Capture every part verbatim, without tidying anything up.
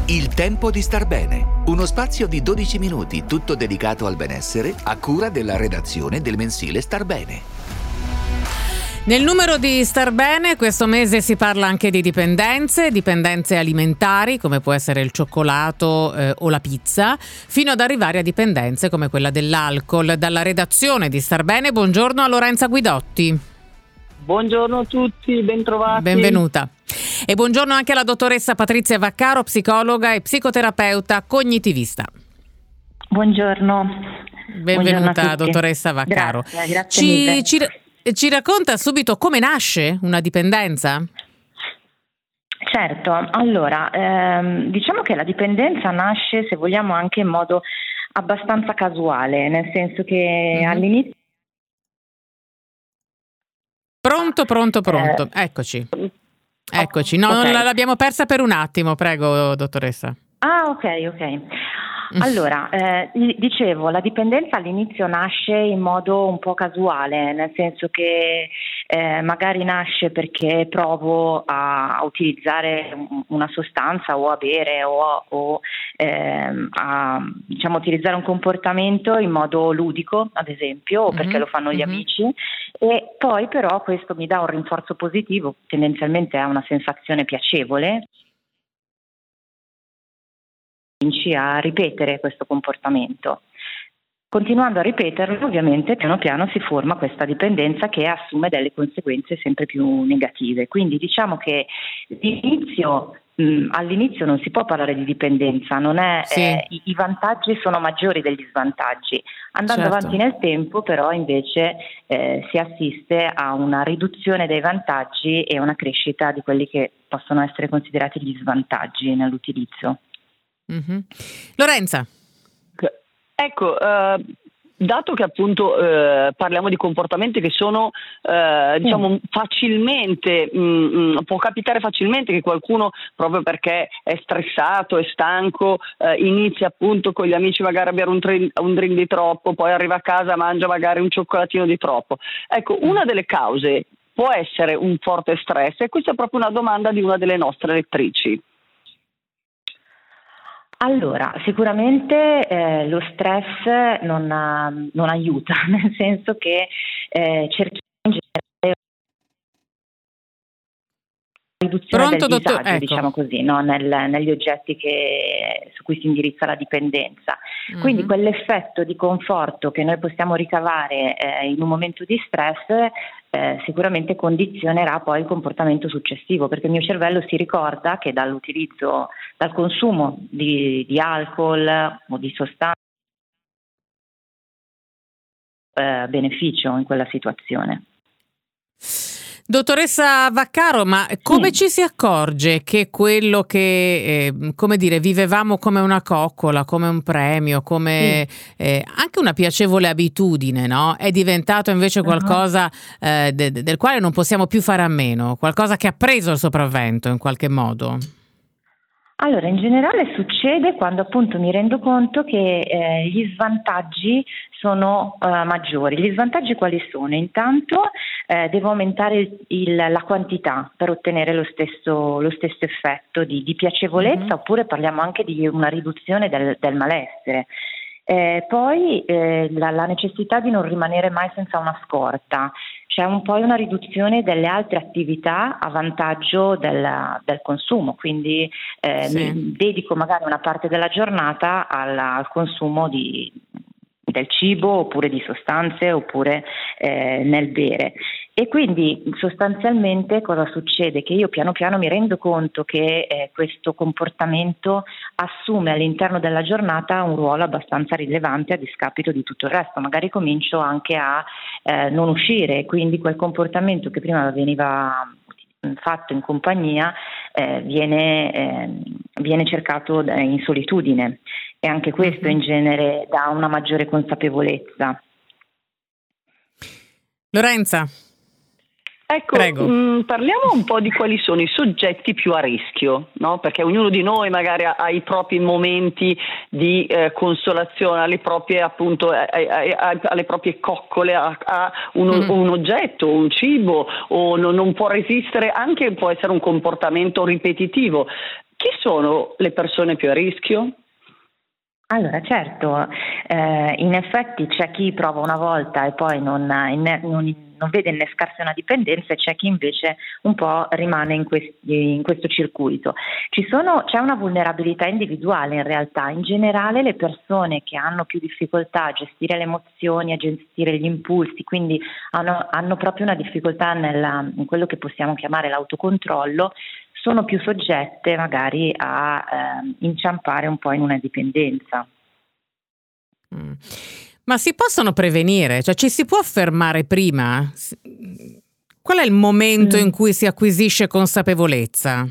Il tempo di star bene, uno spazio di dodici minuti tutto dedicato al benessere a cura della redazione del mensile Star Bene. Nel numero di Star Bene questo mese si parla anche di dipendenze, dipendenze alimentari come può essere il cioccolato eh, o la pizza, fino ad arrivare a dipendenze come quella dell'alcol. Dalla redazione di Star Bene, buongiorno a Lorenza Guidotti. Buongiorno a tutti, bentrovati. Benvenuta. E buongiorno anche alla dottoressa Patrizia Vaccaro, psicologa e psicoterapeuta cognitivista. Buongiorno. Benvenuta, Buongiorno dottoressa Vaccaro. Grazie, grazie ci, mille. ci, ci racconta subito come nasce una dipendenza? Certo, allora, ehm, diciamo che la dipendenza nasce, se vogliamo, anche in modo abbastanza casuale, nel senso che mm-hmm. all'inizio... Pronto, pronto, pronto, eh, eccoci. Eccoci, no, okay. Non l'abbiamo persa per un attimo, prego dottoressa. Ah, ok, ok. Allora, eh, dicevo, la dipendenza all'inizio nasce in modo un po' casuale, nel senso che eh, magari nasce perché provo a, a utilizzare una sostanza o a bere o, o eh, a diciamo utilizzare un comportamento in modo ludico, ad esempio, o perché mm-hmm. lo fanno gli mm-hmm. amici, e poi però questo mi dà un rinforzo positivo, tendenzialmente è una sensazione piacevole, a ripetere questo comportamento. Continuando a ripeterlo, ovviamente piano piano si forma questa dipendenza che assume delle conseguenze sempre più negative. Quindi diciamo che l'inizio, mh, all'inizio non si può parlare di dipendenza, non è, sì. eh, i, i vantaggi sono maggiori degli svantaggi. Andando certo. avanti nel tempo però invece eh, si assiste a una riduzione dei vantaggi e una crescita di quelli che possono essere considerati gli svantaggi nell'utilizzo. Mm-hmm. Lorenza. Ecco, eh, dato che appunto eh, parliamo di comportamenti che sono eh, diciamo mm. facilmente mh, può capitare facilmente che qualcuno, proprio perché è stressato, è stanco, eh, inizia appunto con gli amici magari a bere un, drink, un drink di troppo, poi arriva a casa, mangia magari un cioccolatino di troppo. Ecco, una delle cause può essere un forte stress, e questa è proprio una domanda di una delle nostre lettrici. Allora, sicuramente eh, lo stress non, non aiuta, nel senso che eh, cerchiamo in generale una riduzione Pronto, del dottor- disagio, ecco. diciamo così, no? Nel, negli oggetti che, su cui si indirizza la dipendenza. Mm-hmm. Quindi quell'effetto di conforto che noi possiamo ricavare eh, in un momento di stress Eh, sicuramente condizionerà poi il comportamento successivo, perché il mio cervello si ricorda che dall'utilizzo, dal consumo di, di alcol o di sostanze eh, beneficio in quella situazione. Dottoressa Vaccaro, ma come sì. ci si accorge che quello che, eh, come dire, vivevamo come una coccola, come un premio, come sì. eh, anche una piacevole abitudine, no? È diventato invece qualcosa uh-huh. eh, de- del quale non possiamo più fare a meno, qualcosa che ha preso il sopravvento in qualche modo? Allora, in generale succede quando appunto mi rendo conto che eh, gli svantaggi sono uh, maggiori. Gli svantaggi quali sono? Intanto eh, devo aumentare il, il, la quantità per ottenere lo stesso, lo stesso effetto di, di piacevolezza, mm-hmm. oppure parliamo anche di una riduzione del, del malessere. Eh, poi eh, la, la necessità di non rimanere mai senza una scorta, c'è un po' una riduzione delle altre attività a vantaggio della, del consumo, quindi eh, sì. mi dedico magari una parte della giornata alla, al consumo di, del cibo oppure di sostanze oppure eh, nel bere. E quindi sostanzialmente cosa succede? Che io piano piano mi rendo conto che eh, questo comportamento assume all'interno della giornata un ruolo abbastanza rilevante a discapito di tutto il resto. Magari comincio anche a eh, non uscire, quindi quel comportamento che prima veniva fatto in compagnia eh, viene, eh, viene cercato in solitudine, e anche questo in genere dà una maggiore consapevolezza. Lorenza. Ecco, mh, parliamo un po' di quali sono i soggetti più a rischio, no? Perché ognuno di noi magari ha, ha i propri momenti di eh, consolazione, alle proprie appunto a, a, a, alle proprie coccole, ha, ha un, mm. un oggetto, un cibo, o non, non può resistere, anche può essere un comportamento ripetitivo. chi sono le persone più a rischio? Allora, certo, eh, in effetti c'è chi prova una volta e poi non, inne- non, non vede innescarsi una dipendenza, e c'è chi invece un po' rimane in, questi, in questo circuito. Ci sono, c'è una vulnerabilità individuale in realtà. In generale le persone che hanno più difficoltà a gestire le emozioni, a gestire gli impulsi, quindi hanno, hanno proprio una difficoltà nella, in quello che possiamo chiamare l'autocontrollo, sono più soggette magari a eh, inciampare un po' in una dipendenza. Mm. Ma si possono prevenire? Cioè ci si può fermare prima? Qual è il momento mm. in cui si acquisisce consapevolezza?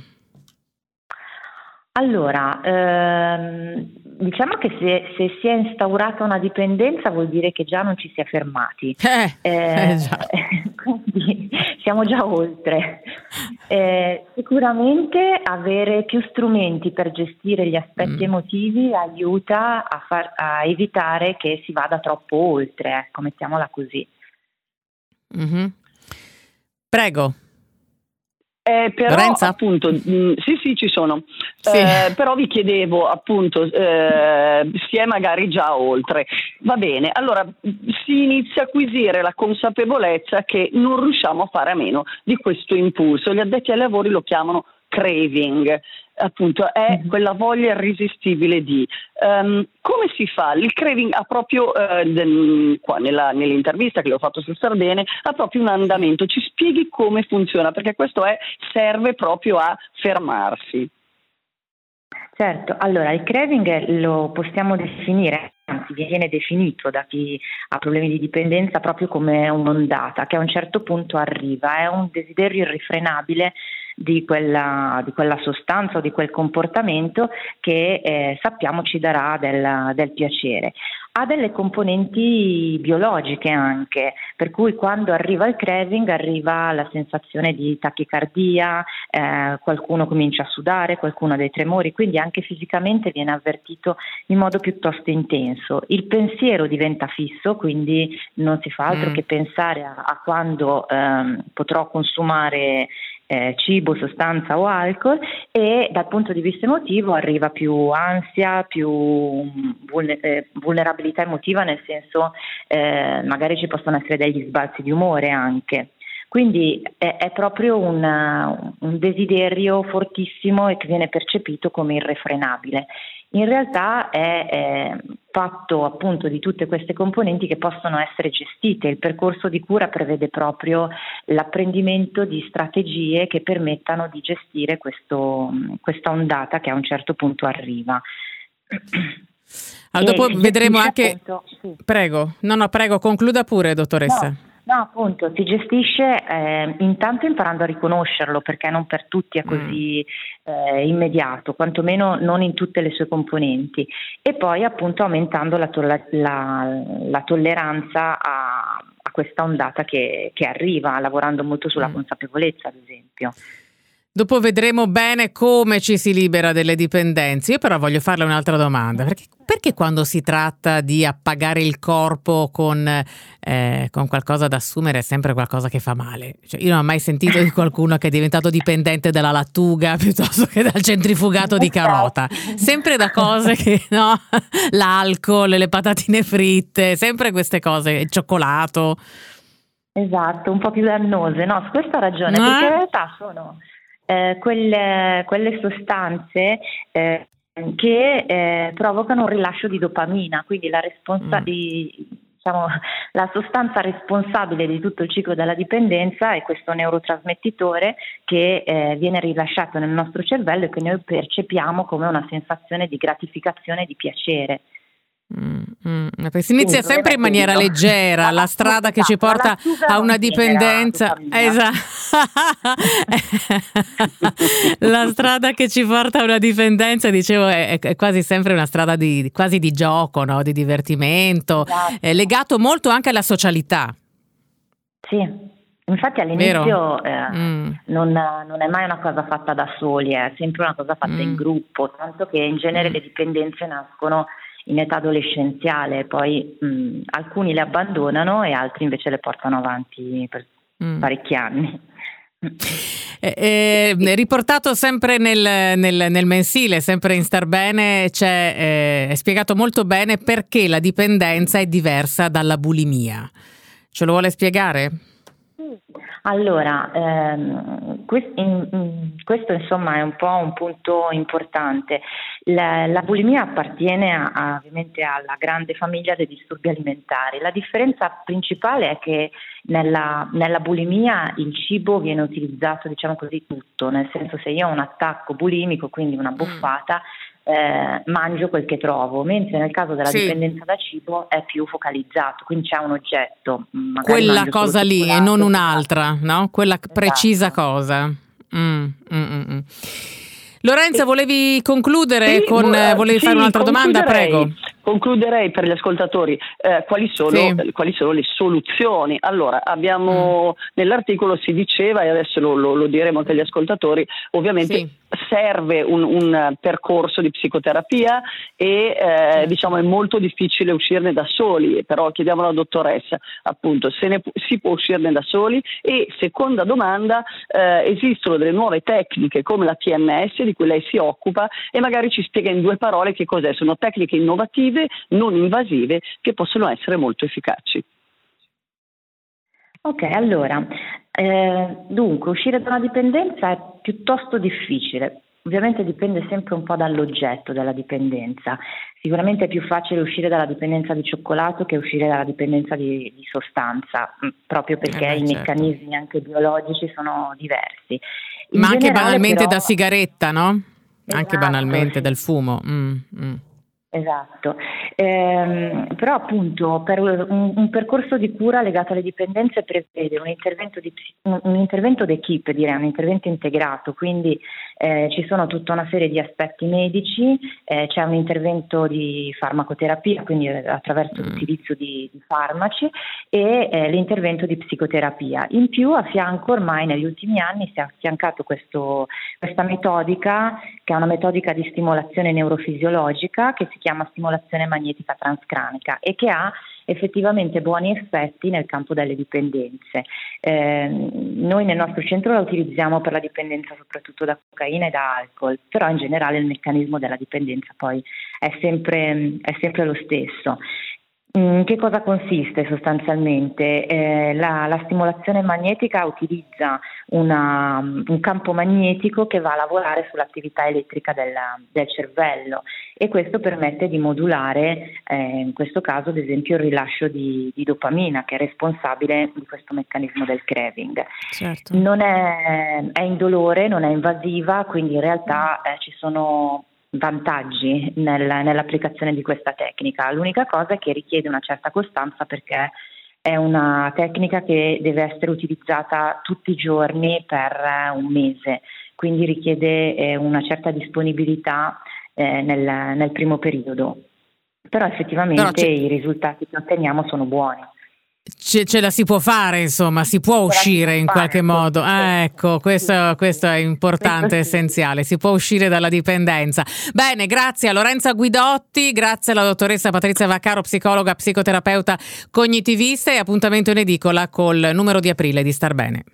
Allora, ehm, diciamo che se, se si è instaurata una dipendenza vuol dire che già non ci si è fermati. Eh, eh, eh già. Quindi siamo già oltre. Eh, sicuramente avere più strumenti per gestire gli aspetti mm. emotivi aiuta a, far, a evitare che si vada troppo oltre, ecco, mettiamola così. Mm-hmm. Prego. Eh, però Lorenza? appunto mh, sì sì ci sono sì. eh, però vi chiedevo appunto eh, si è magari già oltre, va bene, allora si inizia a acquisire la consapevolezza che non riusciamo a fare a meno di questo impulso, gli addetti ai lavori lo chiamano craving, appunto è mm-hmm. quella voglia irresistibile di um, come si fa? Il craving ha proprio uh, del, qua nella, nell'intervista che le ho fatto sul Sardene ha proprio un andamento, ci spieghi come funziona, perché questo è, serve proprio a fermarsi. Certo, allora il craving lo possiamo definire, anzi viene definito da chi ha problemi di dipendenza proprio come un'ondata che a un certo punto arriva, è un desiderio irrefrenabile di quella, di quella sostanza o di quel comportamento che eh, sappiamo ci darà del, del piacere. Ha delle componenti biologiche anche, per cui quando arriva il craving arriva la sensazione di tachicardia, eh, qualcuno comincia a sudare, qualcuno ha dei tremori, quindi anche fisicamente viene avvertito in modo piuttosto intenso. Il pensiero diventa fisso, quindi non si fa altro mm. che pensare a, a quando ehm, potrò consumare Eh, cibo, sostanza o alcol, e dal punto di vista emotivo arriva più ansia, più vulner- eh, vulnerabilità emotiva, nel senso eh, magari ci possono essere degli sbalzi di umore anche. Quindi è, è proprio una, un desiderio fortissimo e che viene percepito come irrefrenabile. In realtà è, è fatto appunto di tutte queste componenti che possono essere gestite. Il percorso di cura prevede proprio l'apprendimento di strategie che permettano di gestire questo, questa ondata che a un certo punto arriva. Allora, dopo vedremo anche... Appunto, sì. Prego, no no prego, concluda pure dottoressa. No. No, appunto, si gestisce eh, intanto imparando a riconoscerlo, perché non per tutti è così eh, immediato, quantomeno non in tutte le sue componenti, e poi appunto aumentando la, to- la, la tolleranza a, a questa ondata che, che arriva, lavorando molto sulla mm. consapevolezza, ad esempio. Dopo vedremo bene come ci si libera delle dipendenze. Io però voglio farle un'altra domanda. Perché, perché quando si tratta di appagare il corpo con, eh, con qualcosa da assumere è sempre qualcosa che fa male? Cioè, io non ho mai sentito di qualcuno che è diventato dipendente dalla lattuga piuttosto che dal centrifugato di carota. Sempre da cose che, no? L'alcol, le patatine fritte, sempre queste cose, il cioccolato. Esatto, un po' più dannose. No, su questo ha ragione, no? Perché in realtà sono... Eh, quelle, quelle sostanze eh, che eh, provocano un rilascio di dopamina, quindi la, responsa- mm. di, diciamo, la sostanza responsabile di tutto il ciclo della dipendenza è questo neurotrasmettitore che eh, viene rilasciato nel nostro cervello e che noi percepiamo come una sensazione di gratificazione e di piacere. Mm, mm. Si inizia Quindi, sempre in maniera leggera, la strada che ci porta a una dipendenza, esatto. La strada che ci porta a una dipendenza, dicevo, è, è quasi sempre una strada di quasi di gioco, no? Di divertimento, esatto. È legato molto anche alla socialità. Sì, infatti all'inizio eh, mm. non, non è mai una cosa fatta da soli, è sempre una cosa fatta mm. in gruppo, tanto che in genere mm. le dipendenze nascono in età adolescenziale, poi mh, alcuni le abbandonano e altri invece le portano avanti per mm. parecchi anni. Eh, eh, riportato sempre nel, nel, nel mensile, sempre in Star Bene, c'è eh, è spiegato molto bene perché la dipendenza è diversa dalla bulimia. Ce lo vuole spiegare? Allora, ehm, quest- in- in- questo insomma è un po' un punto importante. La, la bulimia appartiene a, a- ovviamente alla grande famiglia dei disturbi alimentari. La differenza principale è che nella, nella bulimia il cibo viene utilizzato, diciamo così, tutto, nel senso, se io ho un attacco bulimico, quindi una buffata, Eh, mangio quel che trovo, mentre nel caso della Sì. dipendenza da cibo è più focalizzato, quindi c'è un oggetto, magari Quella mangio solo cosa lì e cioccolato, non esatto. un'altra, no? Quella precisa cosa. Mm, mm, mm, mm. Lorenza, volevi concludere Sì, con vo- volevi sì, fare un'altra domanda? concluderei- Prego. Concluderei per gli ascoltatori eh, quali, sono, Sì. eh, quali sono le soluzioni. Allora, abbiamo nell'articolo si diceva, e adesso lo, lo, lo diremo anche agli ascoltatori, ovviamente Sì. serve un, un percorso di psicoterapia e eh, diciamo è molto difficile uscirne da soli, però chiediamo alla dottoressa appunto se ne, si può uscirne da soli. E seconda domanda, eh, esistono delle nuove tecniche come la T M S di cui lei si occupa, e magari ci spiega in due parole che cos'è. Sono tecniche innovative, non invasive, che possono essere molto efficaci. Ok, allora, eh, dunque uscire da una dipendenza è piuttosto difficile. Ovviamente dipende sempre un po' dall'oggetto della dipendenza. Sicuramente è più facile uscire dalla dipendenza di cioccolato che uscire dalla dipendenza di, di sostanza, mh, proprio perché Eh beh, i certo. meccanismi anche biologici sono diversi. In Ma anche generale, banalmente però- da sigaretta, no? Anche Esatto, banalmente sì. dal fumo. Mm, mm. Esatto, Ehm, però appunto per un, un percorso di cura legato alle dipendenze prevede un intervento di psi- un, un intervento d'equipe, direi, un intervento integrato, quindi eh, ci sono tutta una serie di aspetti medici, eh, c'è un intervento di farmacoterapia, quindi eh, attraverso Mm. l'utilizzo di, di farmaci, e eh, l'intervento di psicoterapia. In più, a fianco, ormai negli ultimi anni si è affiancato questo, questa metodica, che è una metodica di stimolazione neurofisiologica che si chiama stimolazione magnetica transcranica e che ha effettivamente buoni effetti nel campo delle dipendenze. Eh, noi nel nostro centro la utilizziamo per la dipendenza soprattutto da cocaina e da alcol, però in generale il meccanismo della dipendenza poi è sempre, è sempre lo stesso. In che cosa consiste sostanzialmente? Eh, la, la stimolazione magnetica utilizza una, un campo magnetico che va a lavorare sull'attività elettrica del, del cervello, e questo permette di modulare, eh, in questo caso ad esempio, il rilascio di, di dopamina, che è responsabile di questo meccanismo del craving. Certo. Non è, è indolore, non è invasiva, quindi in realtà eh, ci sono vantaggi nel, nell'applicazione di questa tecnica. L'unica cosa è che richiede una certa costanza, perché è una tecnica che deve essere utilizzata tutti i giorni per eh, un mese, quindi richiede eh, una certa disponibilità eh, nel, nel primo periodo. Però effettivamente Però c'è- i risultati che otteniamo sono buoni. Ce, ce la si può fare, insomma, si può la si uscire può in fare, qualche sì, modo. sì, Ah, sì, ecco, sì, questo, sì, questo è importante, questo sì. essenziale. Si può uscire dalla dipendenza. Bene, grazie a Lorenza Guidotti, grazie alla dottoressa Patrizia Vaccaro, psicologa, psicoterapeuta cognitivista, e appuntamento in edicola col numero di aprile di Star Bene.